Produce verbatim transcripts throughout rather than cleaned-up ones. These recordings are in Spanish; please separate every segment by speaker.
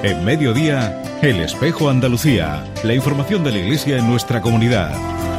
Speaker 1: En Mediodía, El Espejo Andalucía. La información de la Iglesia en nuestra comunidad.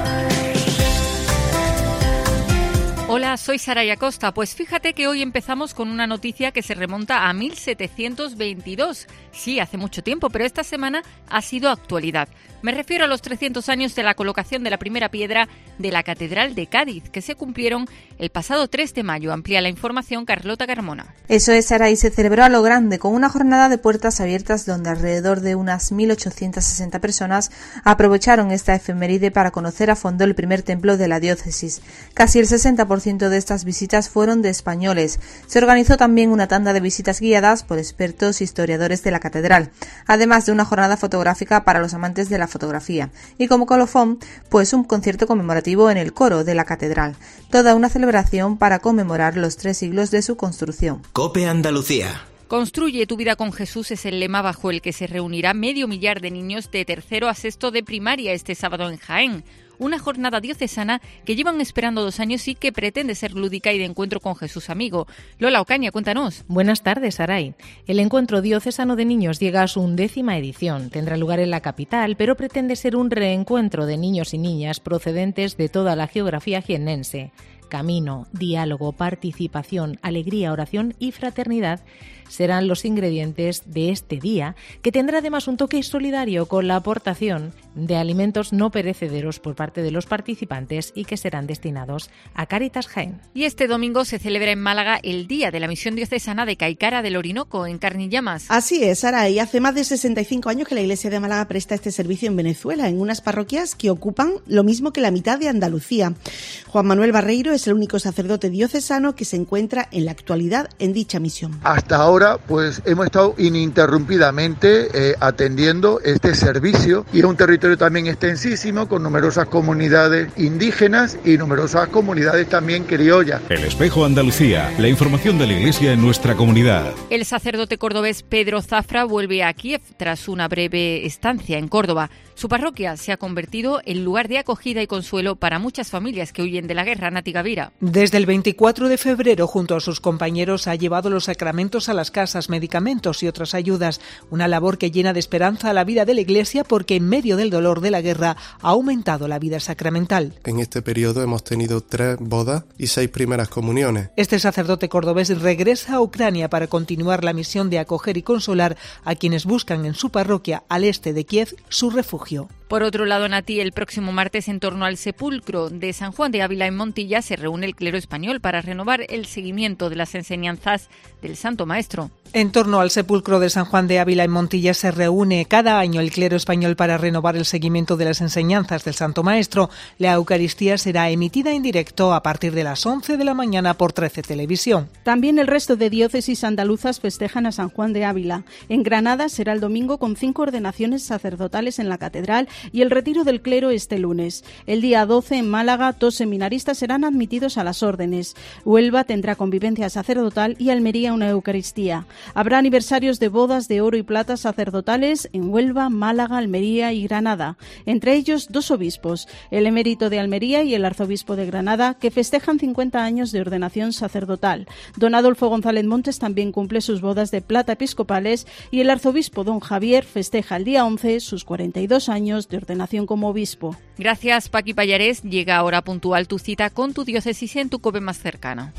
Speaker 2: Hola, soy Saray Acosta. Pues fíjate que hoy empezamos con una noticia que se remonta a mil setecientos veintidós. Sí, hace mucho tiempo, pero esta semana ha sido actualidad. Me refiero a los trescientos años de la colocación de la primera piedra de la Catedral de Cádiz, que se cumplieron el pasado tres de mayo. Amplía la información Carlota Carmona.
Speaker 3: Eso es, Saray, se celebró a lo grande, con una jornada de puertas abiertas donde alrededor de unas mil ochocientas sesenta personas aprovecharon esta efeméride para conocer a fondo el primer templo de la diócesis. Casi el sesenta por ciento de estas visitas fueron de españoles. Se organizó también una tanda de visitas guiadas por expertos historiadores de la catedral, además de una jornada fotográfica para los amantes de la fotografía. Y como colofón, pues un concierto conmemorativo en el coro de la catedral. Toda una celebración para conmemorar los tres siglos de su construcción.
Speaker 4: COPE Andalucía.
Speaker 2: Construye tu vida con Jesús es el lema bajo el que se reunirá medio millar de niños de tercero a sexto de primaria este sábado en Jaén. Una jornada diocesana que llevan esperando dos años y que pretende ser lúdica y de encuentro con Jesús amigo. Lola Ocaña, cuéntanos.
Speaker 5: Buenas tardes, Saray. El encuentro diocesano de niños llega a su undécima edición. Tendrá lugar en la capital, pero pretende ser un reencuentro de niños y niñas procedentes de toda la geografía jiennense. Camino, diálogo, participación, alegría, oración y fraternidad serán los ingredientes de este día, que tendrá además un toque solidario con la aportación de alimentos no perecederos por parte de los participantes y que serán destinados a Cáritas Jaén.
Speaker 2: Y este domingo se celebra en Málaga el Día de la Misión Diocesana de Caicara del Orinoco, en Carnillamas.
Speaker 6: Así es, Sara, y hace más de sesenta y cinco años que la Iglesia de Málaga presta este servicio en Venezuela, en unas parroquias que ocupan lo mismo que la mitad de Andalucía. Juan Manuel Barreiro es el único sacerdote diocesano que se encuentra en la actualidad en dicha misión.
Speaker 7: Hasta ahora pues hemos estado ininterrumpidamente eh, atendiendo este servicio, y es un territorio también extensísimo con numerosas comunidades indígenas y numerosas comunidades también criollas.
Speaker 1: El Espejo Andalucía, la información de la Iglesia en nuestra comunidad.
Speaker 2: El sacerdote cordobés Pedro Zafra vuelve a Kiev tras una breve estancia en Córdoba. Su parroquia se ha convertido en lugar de acogida y consuelo para muchas familias que huyen de la guerra. Nati Gavira.
Speaker 8: Desde el veinticuatro de febrero, junto a sus compañeros, ha llevado los sacramentos a las casas, medicamentos y otras ayudas. Una labor que llena de esperanza a la vida de la Iglesia, porque en medio del dolor de la guerra ha aumentado la vida sacramental.
Speaker 9: En este periodo hemos tenido tres bodas y seis primeras comuniones.
Speaker 8: Este sacerdote cordobés regresa a Ucrania para continuar la misión de acoger y consolar a quienes buscan en su parroquia al este de Kiev su refugio.
Speaker 2: Por otro lado, Nati, el próximo martes, en torno al sepulcro de San Juan de Ávila en Montilla, se reúne el clero español para renovar el seguimiento de las enseñanzas del Santo Maestro.
Speaker 8: En torno al sepulcro de San Juan de Ávila en Montilla se reúne cada año el clero español para renovar el seguimiento de las enseñanzas del Santo Maestro. La Eucaristía será emitida en directo a partir de las once de la mañana por trece Televisión.
Speaker 10: También el resto de diócesis andaluzas festejan a San Juan de Ávila. En Granada será el domingo con cinco ordenaciones sacerdotales en la catedral y el retiro del clero este lunes. El día doce en Málaga, dos seminaristas serán admitidos a las órdenes. Huelva tendrá convivencia sacerdotal y Almería una Eucaristía. Habrá aniversarios de bodas de oro y plata sacerdotales en Huelva, Málaga, Almería y Granada. Entre ellos, dos obispos, el emérito de Almería y el arzobispo de Granada, que festejan cincuenta años de ordenación sacerdotal. Don Adolfo González Montes también cumple sus bodas de plata episcopales y el arzobispo don Javier festeja el día once sus cuarenta y dos años de ordenación como obispo.
Speaker 2: Gracias, Paqui Pallarés. Llega ahora puntual tu cita con tu diócesis en tu COPE más cercana.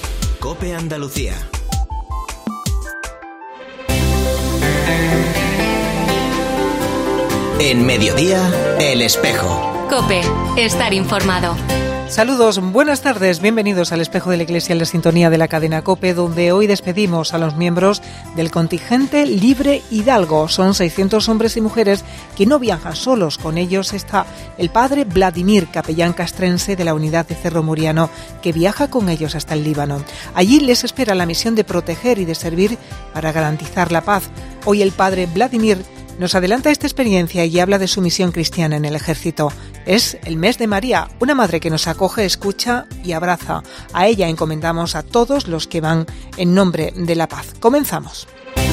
Speaker 4: COPE Andalucía. En Mediodía, El Espejo.
Speaker 11: COPE, estar informado.
Speaker 8: Saludos, buenas tardes, bienvenidos al Espejo de la Iglesia en la sintonía de la cadena COPE, donde hoy despedimos a los miembros del contingente Libre Hidalgo. Son seiscientos hombres y mujeres que no viajan solos. Con ellos está el padre Vladimir, capellán castrense de la unidad de Cerro Muriano, que viaja con ellos hasta el Líbano. Allí les espera la misión de proteger y de servir para garantizar la paz. Hoy el padre Vladimir nos adelanta esta experiencia y habla de su misión cristiana en el ejército. Es el mes de María, una madre que nos acoge, escucha y abraza. A ella encomendamos a todos los que van en nombre de la paz. Comenzamos.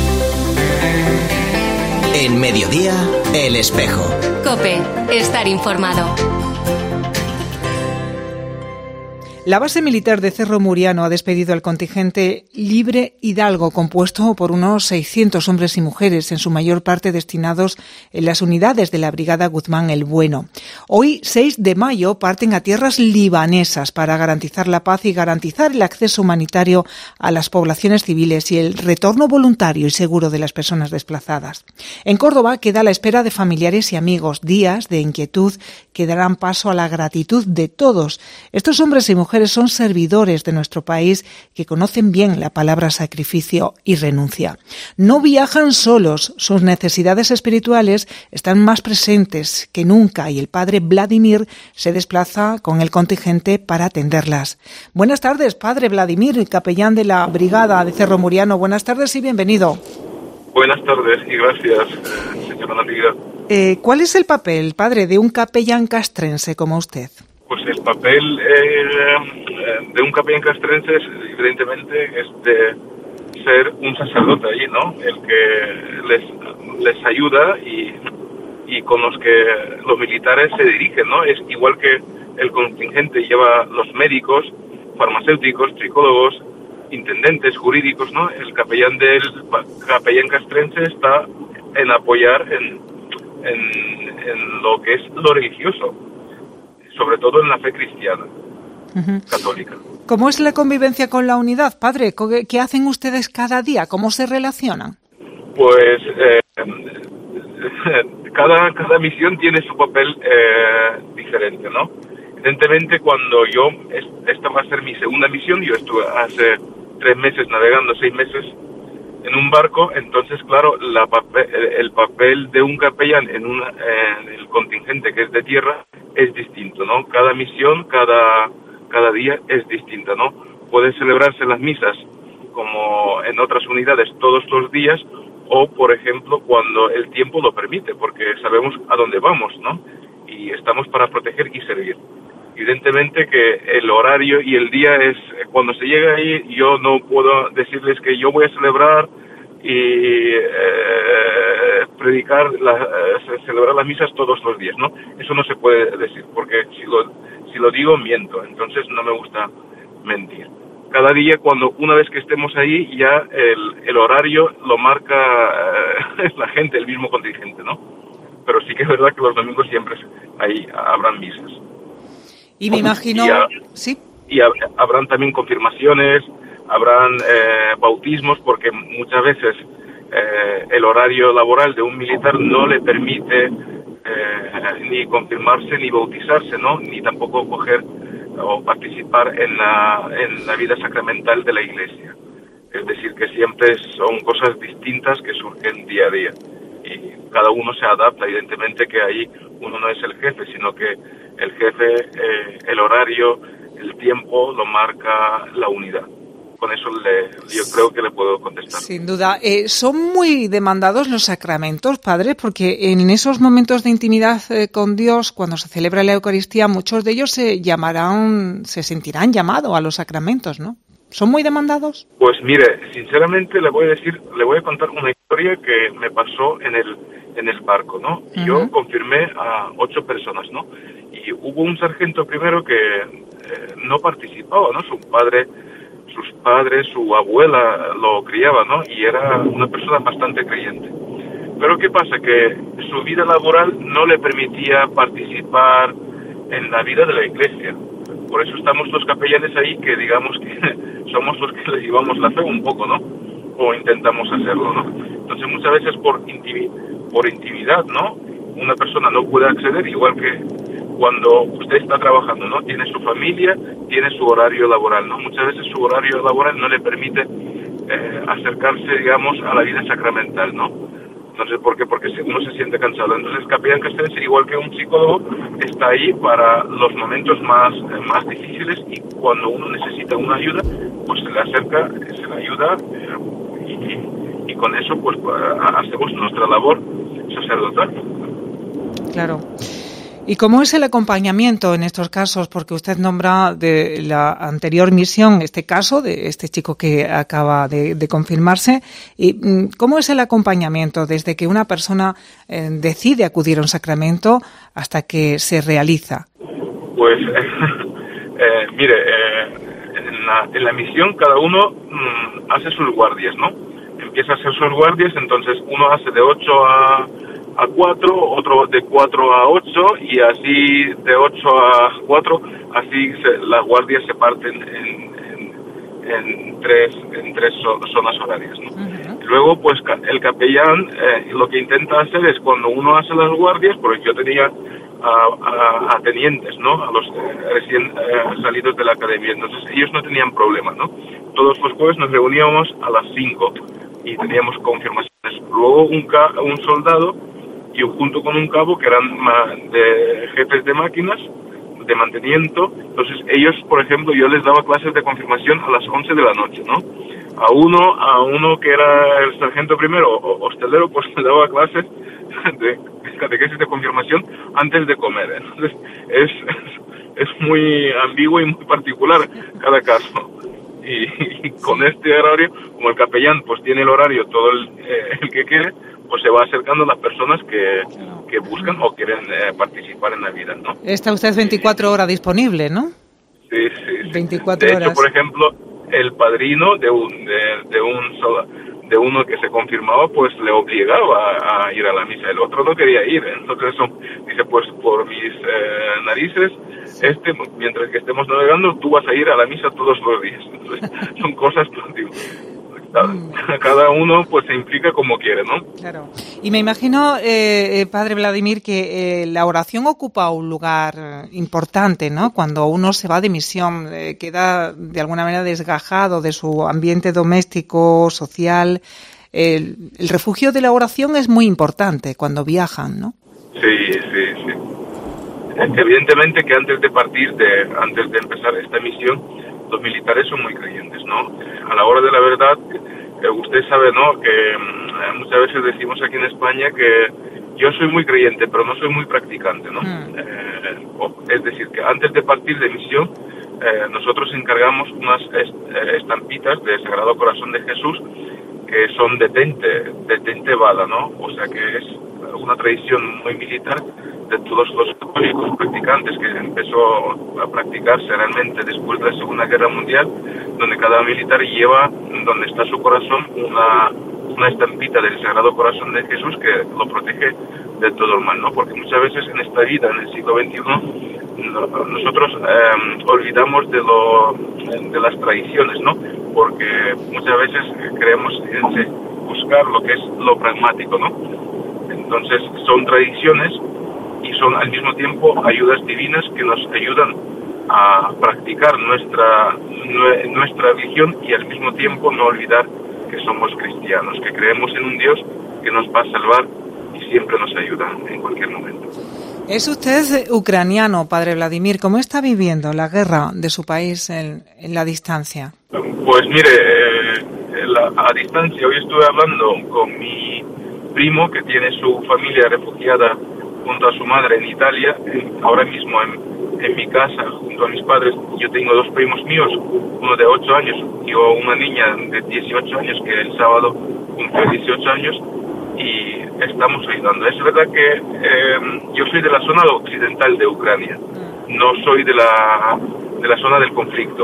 Speaker 4: En Mediodía, El Espejo.
Speaker 11: COPE, estar informado.
Speaker 8: La base militar de Cerro Muriano ha despedido al contingente Libre Hidalgo, compuesto por unos seiscientos hombres y mujeres, en su mayor parte destinados en las unidades de la Brigada Guzmán el Bueno. Hoy, seis de mayo, parten a tierras libanesas para garantizar la paz y garantizar el acceso humanitario a las poblaciones civiles y el retorno voluntario y seguro de las personas desplazadas. En Córdoba queda la espera de familiares y amigos, días de inquietud que darán paso a la gratitud de todos. Estos hombres y mujeres son servidores de nuestro país que conocen bien la palabra sacrificio y renuncia. No viajan solos, sus necesidades espirituales están más presentes que nunca y el padre Vladimir se desplaza con el contingente para atenderlas. Buenas tardes, padre Vladimir, capellán de la Brigada de Cerro Muriano. Buenas tardes y bienvenido.
Speaker 12: Buenas tardes y gracias, señora Natividad.
Speaker 8: Eh, ¿Cuál es el papel, padre, de un capellán castrense como usted?
Speaker 12: Pues el papel eh, de un capellán castrense, es, evidentemente, es de ser un sacerdote allí, ¿no? El que les, les ayuda y, y con los que los militares se dirigen, ¿no? Es igual que el contingente lleva los médicos, farmacéuticos, psicólogos, intendentes, jurídicos, ¿no? El capellán del capellán castrense está en apoyar en, en, en lo que es lo religioso, sobre todo en la fe cristiana, uh-huh. católica.
Speaker 8: ¿Cómo es la convivencia con la unidad, padre? ¿Qué hacen ustedes cada día? ¿Cómo se relacionan?
Speaker 12: Pues eh, cada, cada misión tiene su papel eh, diferente, ¿no? Evidentemente, cuando yo, esta va a ser mi segunda misión, yo estuve hace tres meses navegando, seis meses en un barco, entonces, claro, la papel, el papel de un capellán en, una, en el contingente que es de tierra es distinto, ¿no? Cada misión, cada, cada día es distinta, ¿no? Pueden celebrarse las misas como en otras unidades todos los días o, por ejemplo, cuando el tiempo lo permite, porque sabemos a dónde vamos, ¿no? Y estamos para proteger y servir. Evidentemente que el horario y el día es, cuando se llega ahí, yo no puedo decirles que yo voy a celebrar y eh, predicar, la, eh, celebrar las misas todos los días, ¿no? Eso no se puede decir, porque si lo, si lo digo, miento, entonces no me gusta mentir. Cada día, cuando una vez que estemos ahí, ya el, el horario lo marca eh, la gente, el mismo contingente, ¿no? Pero sí que es verdad que los domingos siempre ahí habrán misas.
Speaker 8: Y me imagino,
Speaker 12: y a,
Speaker 8: sí.
Speaker 12: Y a, habrán también confirmaciones, habrán eh, bautismos, porque muchas veces eh, el horario laboral de un militar no le permite eh, ni confirmarse ni bautizarse, ¿no? Ni tampoco coger o participar en la, en la vida sacramental de la Iglesia. Es decir, que siempre son cosas distintas que surgen día a día. Y cada uno se adapta, evidentemente que ahí uno no es el jefe, sino que el jefe, eh, el horario, el tiempo lo marca la unidad. Con eso le, yo creo que le puedo contestar.
Speaker 8: Sin duda. Eh, ¿Son muy demandados los sacramentos, padre? Porque en esos momentos de intimidad eh, con Dios, cuando se celebra la Eucaristía, muchos de ellos se llamarán, se sentirán llamados a los sacramentos, ¿no? ¿Son muy demandados?
Speaker 12: Pues mire, sinceramente le voy a decir, le voy a contar una historia que me pasó en el en el barco, ¿no? Uh-huh. Yo confirmé a ocho personas, ¿no? Y hubo un sargento primero que eh, no participaba, ¿no? Su padre, sus padres, su abuela lo criaba, ¿no? Y era una persona bastante creyente. Pero ¿qué pasa? Que su vida laboral no le permitía participar en la vida de la iglesia. Por eso estamos los capellanes ahí, que digamos que somos los que les llevamos la fe un poco, ¿no? O intentamos hacerlo, ¿no? Entonces muchas veces por intimidad, por intimidad, ¿no? Una persona no puede acceder, igual que cuando usted está trabajando, ¿no? Tiene su familia, tiene su horario laboral, ¿no? Muchas veces su horario laboral no le permite eh, acercarse, digamos, a la vida sacramental, ¿no? Entonces, ¿por qué? Porque uno se siente cansado. Entonces, el capellán castrense, igual que un psicólogo, está ahí para los momentos más, eh, más difíciles, y cuando uno necesita una ayuda, pues se le acerca, se le ayuda, eh, y, y con eso pues hacemos nuestra labor sacerdotal.
Speaker 8: Claro. ¿Y cómo es el acompañamiento en estos casos? Porque usted nombra de la anterior misión este caso de este chico que acaba de, de confirmarse. ¿Y cómo es el acompañamiento desde que una persona eh, decide acudir a un sacramento hasta que se realiza?
Speaker 12: Pues eh, mire, eh, en, la, en la misión cada uno mmm, hace sus guardias, ¿no? Empieza a hacer sus guardias, entonces uno hace de ocho a, a cuatro, otro de cuatro a ocho, y así de ocho a cuatro, así se, las guardias se parten en, en, en tres, en tres zonas horarias, ¿no? Uh-huh. Luego, pues el capellán eh, lo que intenta hacer es, cuando uno hace las guardias, porque yo tenía a, a, a tenientes, ¿no? A los eh, recién eh, salidos de la academia, entonces ellos no tenían problema, ¿no? Todos los jueves nos reuníamos a las cinco y teníamos confirmaciones. Luego un, ca- un soldado y junto con un cabo que eran ma- de jefes de máquinas, de mantenimiento, entonces ellos, por ejemplo, yo les daba clases de confirmación a las once de la noche, ¿no? A uno, a uno que era el sargento primero, o hostelero, pues le daba clases de catequesis de confirmación antes de comer. Entonces es, es, es muy ambiguo y muy particular cada caso. Y, y con este horario, como el capellán pues tiene el horario todo el, eh, el que quiere, pues se va acercando a las personas que, que buscan o quieren eh, participar en la vida, ¿no?
Speaker 8: Está usted veinticuatro horas disponible, ¿no?
Speaker 12: Sí, sí, sí.
Speaker 8: veinticuatro
Speaker 12: de
Speaker 8: horas.
Speaker 12: hecho, por ejemplo, el padrino de un de, de un solo, de uno que se confirmaba, pues le obligaba a, a ir a la misa. El otro no quería ir, entonces son, dice, pues por mis eh, narices, este, mientras que estemos navegando, tú vas a ir a la misa todos los días. Entonces, son cosas, pues, digo, cada uno pues se implica como quiere, ¿no?
Speaker 8: Claro. Y me imagino, eh, padre Vladimir, que eh, la oración ocupa un lugar importante, ¿no? Cuando uno se va de misión, eh, queda de alguna manera desgajado de su ambiente doméstico, social. El, el refugio de la oración es muy importante cuando viajan, ¿no?
Speaker 12: Sí, sí, sí. Evidentemente que antes de partir, de antes de empezar esta misión, los militares son muy creyentes, ¿no? A la hora de la verdad, eh, usted sabe, ¿no?, que eh, muchas veces decimos aquí en España que yo soy muy creyente, pero no soy muy practicante, ¿no? Mm. Eh, es decir, que antes de partir de misión, eh, nosotros encargamos unas est- estampitas de Sagrado Corazón de Jesús que son detente, detente bala, ¿no? O sea que es una tradición muy militar de todos los católicos practicantes que empezó a practicarse realmente después de la Segunda Guerra Mundial, donde cada militar lleva, donde está su corazón, una, una estampita del Sagrado Corazón de Jesús que lo protege de todo el mal, ¿no? Porque muchas veces en esta vida, en el siglo veintiuno, nosotros eh, olvidamos de, lo, de las tradiciones, ¿no? Porque muchas veces creemos en buscar lo que es lo pragmático, ¿no? Entonces son tradiciones y son al mismo tiempo ayudas divinas que nos ayudan a practicar nuestra nuestra religión y al mismo tiempo no olvidar que somos cristianos, que creemos en un Dios que nos va a salvar y siempre nos ayuda en cualquier momento.
Speaker 8: Es usted ucraniano, padre Vladimir. ¿Cómo está viviendo la guerra de su país en, en la distancia?
Speaker 12: Pues mire, eh, la, a distancia, hoy estuve hablando con mi primo que tiene su familia refugiada junto a su madre en Italia, ahora mismo en, en mi casa junto a mis padres. Yo tengo dos primos míos, uno de ocho años y una niña de dieciocho años que el sábado cumplió dieciocho años y estamos ayudando. Es verdad que eh, yo soy de la zona occidental de Ucrania, no soy de la de la zona del conflicto.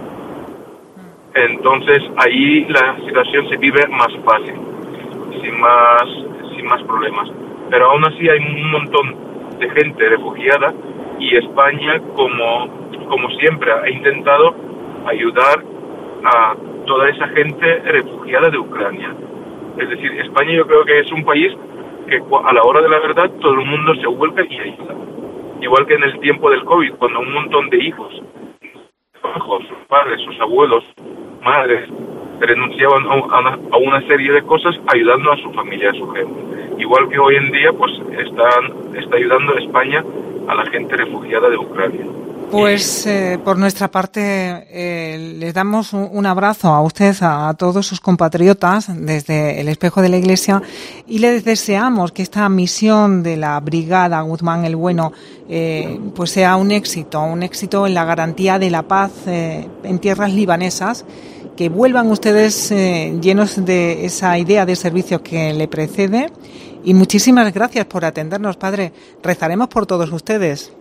Speaker 12: Entonces ahí la situación se vive más fácil, sin más sin más problemas. Pero aún así hay un montón de gente refugiada y España, como, como siempre, ha intentado ayudar a toda esa gente refugiada de Ucrania. Es decir, España yo creo que es un país que a la hora de la verdad todo el mundo se vuelve y ayuda. Igual que en el tiempo del COVID, cuando un montón de hijos, hijos, sus padres, sus abuelos, madres, renunciaban a una, a una serie de cosas ayudando a su familia, a su gente. Igual que hoy en día, pues están, está ayudando España a la gente refugiada de Ucrania.
Speaker 8: Pues eh, por nuestra parte eh, les damos un, un abrazo a usted, a, a todos sus compatriotas desde el Espejo de la Iglesia y les deseamos que esta misión de la Brigada Guzmán el Bueno eh, pues sea un éxito, un éxito en la garantía de la paz eh, en tierras libanesas, que vuelvan ustedes eh, llenos de esa idea de servicio que le precede. Y muchísimas gracias por atendernos, padre. Rezaremos por todos ustedes.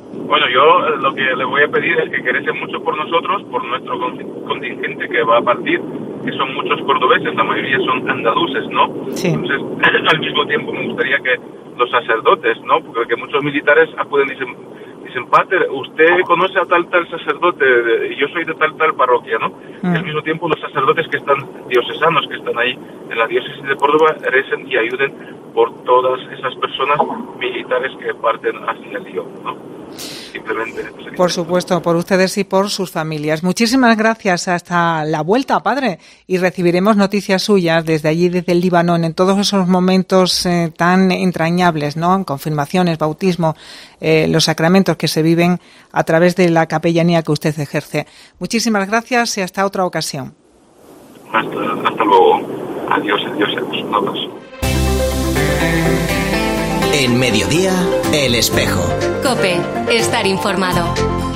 Speaker 12: Bueno, yo lo que le voy a pedir es que recen mucho por nosotros, por nuestro contingente que va a partir, que son muchos cordobeses, la mayoría son andaluces, ¿no? Sí. Entonces, al mismo tiempo me gustaría que los sacerdotes, ¿no? Porque muchos militares acuden y dicen, dicen, Pater, usted conoce a tal tal sacerdote, yo soy de tal tal parroquia, ¿no? Mm. Y al mismo tiempo los sacerdotes que están diocesanos, que están ahí en la diócesis de Córdoba, recen y ayuden por todas esas personas militares que parten hacia el Lío, ¿no? Simplemente.
Speaker 8: Por supuesto, por ustedes y por sus familias. Muchísimas gracias. Hasta la vuelta, padre. Y recibiremos noticias suyas desde allí, desde el Líbano, en todos esos momentos eh, tan entrañables, ¿no? Confirmaciones, bautismo, eh, los sacramentos que se viven a través de la capellanía que usted ejerce. Muchísimas gracias y hasta otra ocasión.
Speaker 12: Hasta, hasta luego. Adiós, adiós, adiós. Un abrazo.
Speaker 4: En Mediodía, El Espejo.
Speaker 11: COPE, estar informado.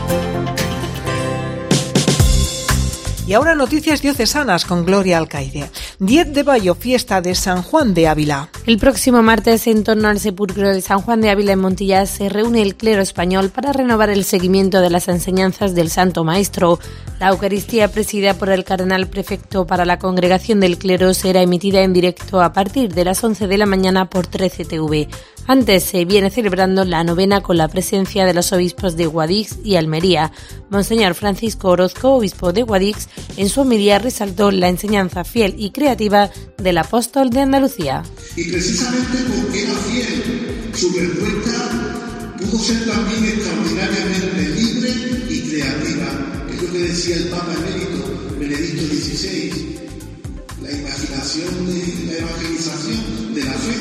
Speaker 8: Y ahora noticias diocesanas con Gloria Alcaide. diez de mayo, fiesta de San Juan de Ávila.
Speaker 13: El próximo martes, en torno al sepulcro de San Juan de Ávila en Montilla, se reúne el clero español para renovar el seguimiento de las enseñanzas del Santo Maestro. La Eucaristía, presidida por el cardenal prefecto para la Congregación del Clero, será emitida en directo a partir de las once de la mañana por trece T V. Antes se viene celebrando la novena con la presencia de los obispos de Guadix y Almería. Monseñor Francisco Orozco, obispo de Guadix, en su homilía resaltó la enseñanza fiel y creativa del apóstol de Andalucía.
Speaker 14: Y precisamente porque era fiel, su respuesta pudo ser también extraordinariamente libre y creativa. Es lo que decía el Papa emérito Benedicto dieciséis. La imaginación de la evangelización de la fe.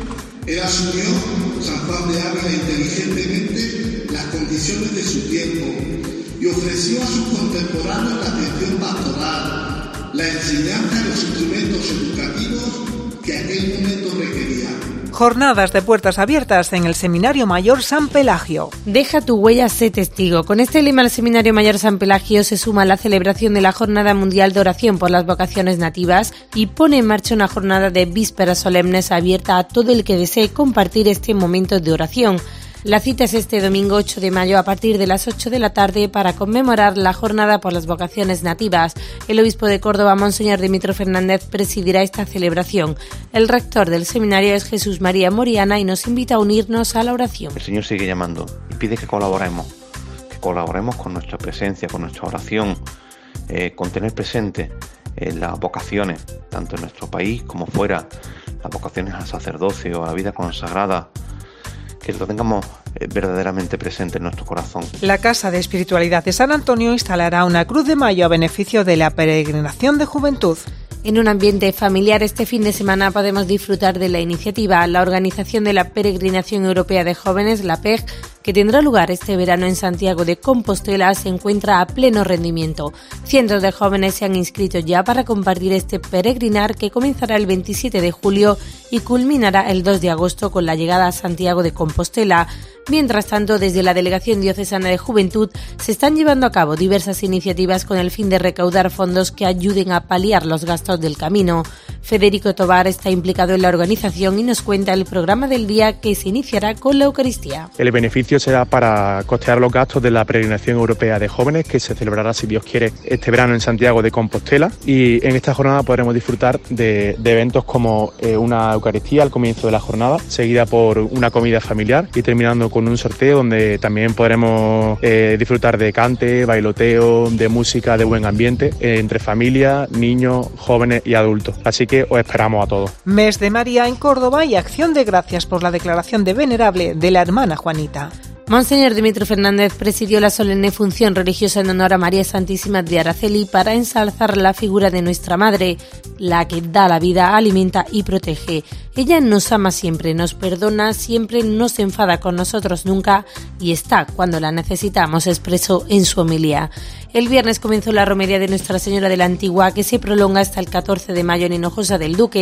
Speaker 14: Él asumió, San Juan de Ávila, inteligentemente las condiciones de su tiempo y ofreció a sus contemporáneos la atención pastoral, la enseñanza y los instrumentos educativos que aquel momento requería.
Speaker 8: Jornadas de puertas abiertas en el Seminario Mayor San Pelagio.
Speaker 13: Deja tu huella, sé testigo. Con este lema, el Seminario Mayor San Pelagio se suma a la celebración de la Jornada Mundial de Oración por las Vocaciones Nativas y pone en marcha una jornada de vísperas solemnes abierta a todo el que desee compartir este momento de oración. La cita es este domingo ocho de mayo a partir de las ocho de la tarde para conmemorar la Jornada por las Vocaciones Nativas. El obispo de Córdoba, Monseñor Dimitro Fernández, presidirá esta celebración. El rector del seminario es Jesús María Moriana y nos invita a unirnos a la oración.
Speaker 15: El Señor sigue llamando y pide que colaboremos, que colaboremos con nuestra presencia, con nuestra oración, eh, con tener presente eh, las vocaciones, tanto en nuestro país como fuera, las vocaciones al sacerdocio, a la vida consagrada, que lo tengamos verdaderamente presente en nuestro corazón.
Speaker 8: La Casa de Espiritualidad de San Antonio instalará una cruz de mayo a beneficio de la peregrinación de juventud.
Speaker 13: En un ambiente familiar, este fin de semana podemos disfrutar de la iniciativa, la organización de la Peregrinación Europea de Jóvenes, la P E G, que tendrá lugar este verano en Santiago de Compostela, se encuentra a pleno rendimiento. Cientos de jóvenes se han inscrito ya para compartir este peregrinar que comenzará el veintisiete de julio y culminará el dos de agosto con la llegada a Santiago de Compostela. Mientras tanto, desde la Delegación Diocesana de Juventud se están llevando a cabo diversas iniciativas con el fin de recaudar fondos que ayuden a paliar los gastos del camino. Federico Tobar está implicado en la organización y nos cuenta el programa del día que se iniciará con la Eucaristía.
Speaker 16: El beneficio será para costear los gastos de la Peregrinación Europea de Jóvenes que se celebrará, si Dios quiere, este verano en Santiago de Compostela, y en esta jornada podremos disfrutar de, de eventos como eh, una Eucaristía al comienzo de la jornada, seguida por una comida familiar y terminando con un sorteo donde también podremos eh, disfrutar de cante, bailoteo, de música, de buen ambiente eh, entre familia, niños, jóvenes y adultos. Así que os esperamos a todos.
Speaker 8: Mes de María en Córdoba y acción de gracias por la declaración de venerable de la hermana Juanita.
Speaker 13: Monseñor Dimitro Fernández presidió la solemne función religiosa en honor a María Santísima de Araceli para ensalzar la figura de nuestra Madre, la que da la vida, alimenta y protege. Ella nos ama siempre, nos perdona siempre, no se enfada con nosotros nunca y está cuando la necesitamos, expresó en su homilía. El viernes comenzó la romería de Nuestra Señora de la Antigua, que se prolonga hasta el catorce de mayo en Hinojosa del Duque.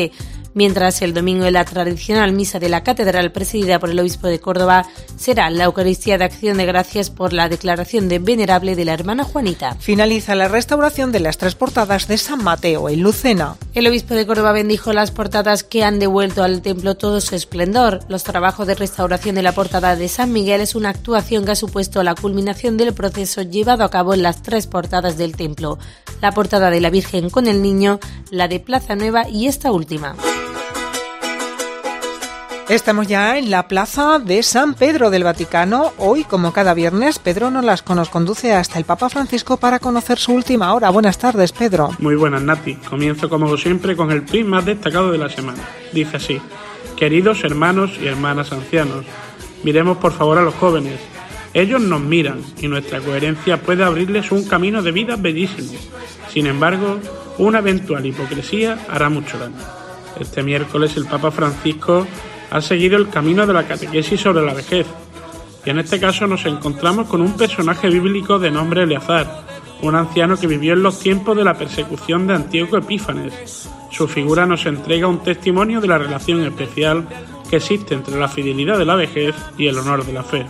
Speaker 13: mientras el domingo en la tradicional misa de la catedral presidida por el obispo de Córdoba será la Eucaristía de Acción de Gracias por la declaración de venerable de la hermana Juanita.
Speaker 8: Finaliza la restauración de las tres portadas de San Mateo en Lucena.
Speaker 13: El obispo de Córdoba bendijo las portadas que han devuelto al templo todo su esplendor. Los trabajos de restauración de la portada de San Miguel es una actuación que ha supuesto la culminación del proceso llevado a cabo en las tres portadas del templo: la portada de la Virgen con el Niño, la de Plaza Nueva y esta última.
Speaker 8: Estamos ya en la plaza de San Pedro del Vaticano. Hoy, como cada viernes, Pedro Nolasco nos conduce hasta el Papa Francisco para conocer su última hora. Buenas tardes, Pedro.
Speaker 17: Muy buenas, Nati. Comienzo, como siempre, con el tweet más destacado de la semana. Dice así: queridos hermanos y hermanas ancianos, miremos por favor a los jóvenes. Ellos nos miran y nuestra coherencia puede abrirles un camino de vida bellísimo. Sin embargo, una eventual hipocresía hará mucho daño. Este miércoles el Papa Francisco ha seguido el camino de la catequesis sobre la vejez. Y en este caso nos encontramos con un personaje bíblico de nombre Eleazar, un anciano que vivió en los tiempos de la persecución de Antíoco Epífanes. Su figura nos entrega un testimonio de la relación especial que existe entre la fidelidad de la vejez y el honor de la fe.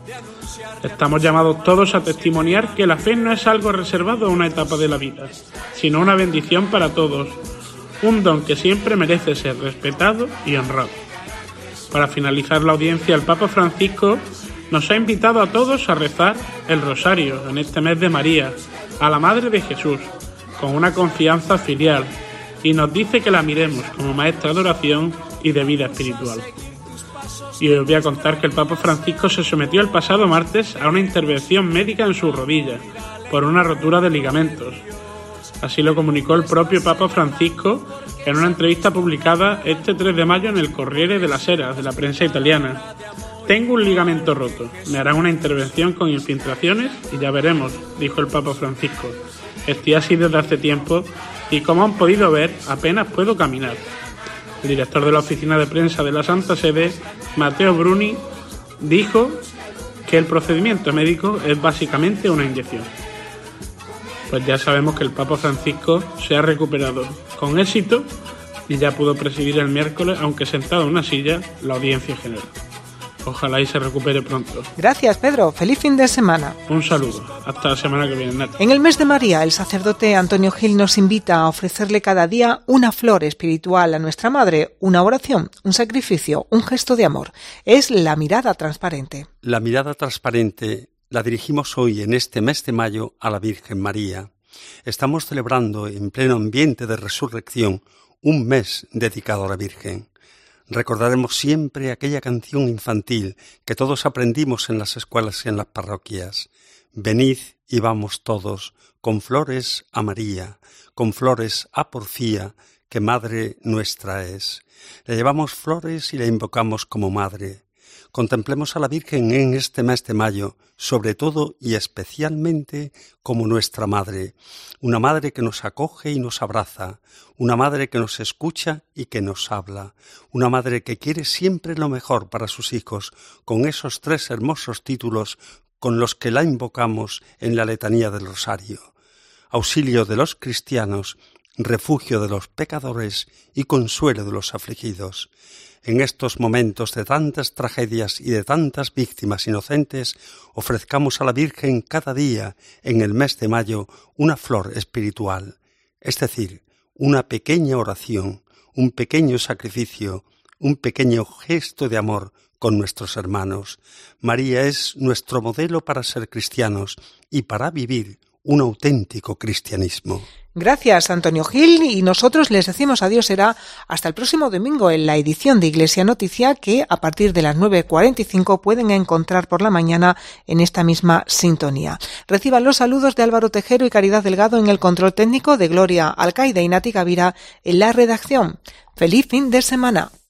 Speaker 17: Estamos llamados todos a testimoniar que la fe no es algo reservado a una etapa de la vida, sino una bendición para todos, un don que siempre merece ser respetado y honrado. Para finalizar la audiencia, el Papa Francisco nos ha invitado a todos a rezar el Rosario en este mes de María, a la Madre de Jesús, con una confianza filial, y nos dice que la miremos como maestra de oración y de vida espiritual. Y os voy a contar que el Papa Francisco se sometió el pasado martes a una intervención médica en su rodilla por una rotura de ligamentos. Así lo comunicó el propio Papa Francisco en una entrevista publicada este tres de mayo en el Corriere della Sera de la prensa italiana. Tengo un ligamento roto, me harán una intervención con infiltraciones y ya veremos, dijo el Papa Francisco. Estoy así desde hace tiempo y, como han podido ver, apenas puedo caminar. El director de la oficina de prensa de la Santa Sede, Matteo Bruni, dijo que el procedimiento médico es básicamente una inyección. Pues ya sabemos que el Papa Francisco se ha recuperado con éxito y ya pudo presidir el miércoles, aunque sentado en una silla, la audiencia general. Ojalá y se recupere pronto.
Speaker 8: Gracias, Pedro. Feliz fin de semana.
Speaker 17: Un saludo. Hasta la semana que viene, Nati.
Speaker 8: En el mes de María, el sacerdote Antonio Gil nos invita a ofrecerle cada día una flor espiritual a nuestra Madre, una oración, un sacrificio, un gesto de amor. Es la mirada transparente.
Speaker 18: La mirada transparente la dirigimos hoy, en este mes de mayo, a la Virgen María. Estamos celebrando, en pleno ambiente de resurrección, un mes dedicado a la Virgen. Recordaremos siempre aquella canción infantil que todos aprendimos en las escuelas y en las parroquias. Venid y vamos todos, con flores a María, con flores a Porfía, que Madre nuestra es. Le llevamos flores y la invocamos como Madre. Contemplemos a la Virgen en este mes de mayo, sobre todo y especialmente como nuestra Madre, una Madre que nos acoge y nos abraza, una Madre que nos escucha y que nos habla, una Madre que quiere siempre lo mejor para sus hijos, con esos tres hermosos títulos con los que la invocamos en la letanía del Rosario: auxilio de los cristianos, refugio de los pecadores y consuelo de los afligidos. En estos momentos de tantas tragedias y de tantas víctimas inocentes, ofrezcamos a la Virgen cada día, en el mes de mayo, una flor espiritual, es decir, una pequeña oración, un pequeño sacrificio, un pequeño gesto de amor con nuestros hermanos. María es nuestro modelo para ser cristianos y para vivir un auténtico cristianismo.
Speaker 8: Gracias, Antonio Gil, y nosotros les decimos adiós. Será hasta el próximo domingo en la edición de Iglesia Noticia, que a partir de las nueve cuarenta y cinco pueden encontrar por la mañana en esta misma sintonía. Reciban los saludos de Álvaro Tejero y Caridad Delgado en el control técnico, de Gloria Alcaide y Nati Gavira en la redacción. ¡Feliz fin de semana!